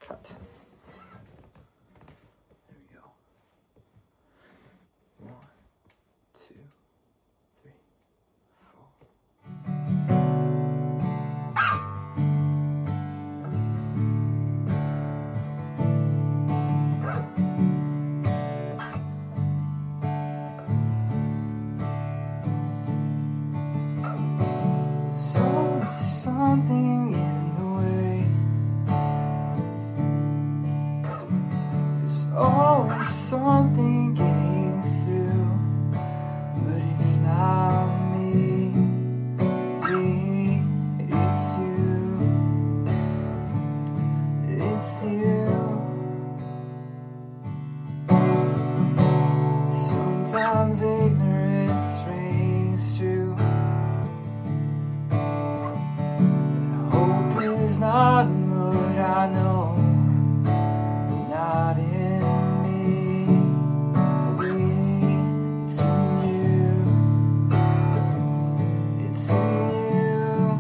cut. There we go. 1, 2, 3, 4. So something in the way. There's always something getting through, but it's not me, it's you, it's you. Sometimes ignorance reigns true. Hope is not what I know, not in me. It's in you, it's in you.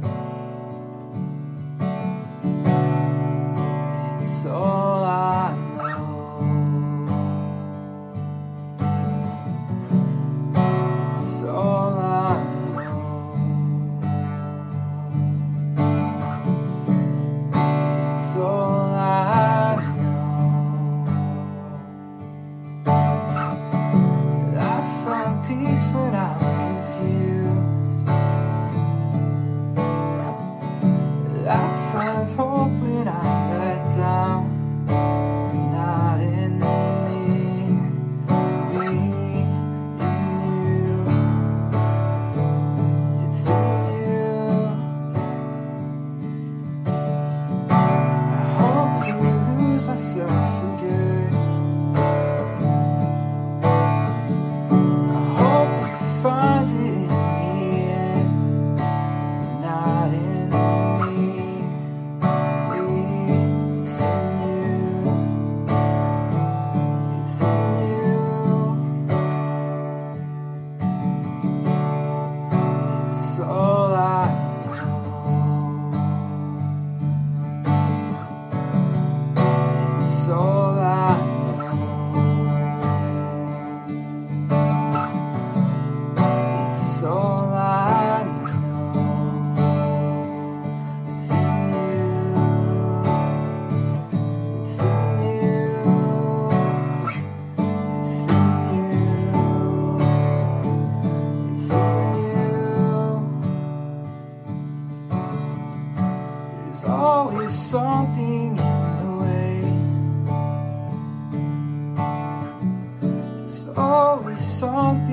It's all I know. It's all I know. It's all I know. I find peace when I'm confused. I find hope when I'm let down. Not in me, in you. It's in you. I hope to lose myself for good. I hope to find it in the end, not in me. It's in you. It's in you. It's all I know. It's all I know. It's all I know. It's in you. It's in you. It's in you. It's in you. There's always something in the way. There's always something